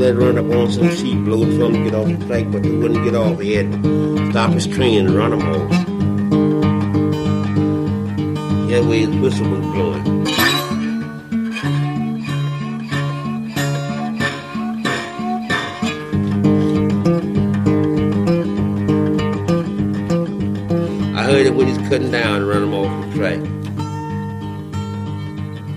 had run up on some sheep, loaded for him to get off the track, but he wouldn't get off. He had to stop his train and run him off. That way his whistle was blowing. I heard it when he's cutting down and run him off the track.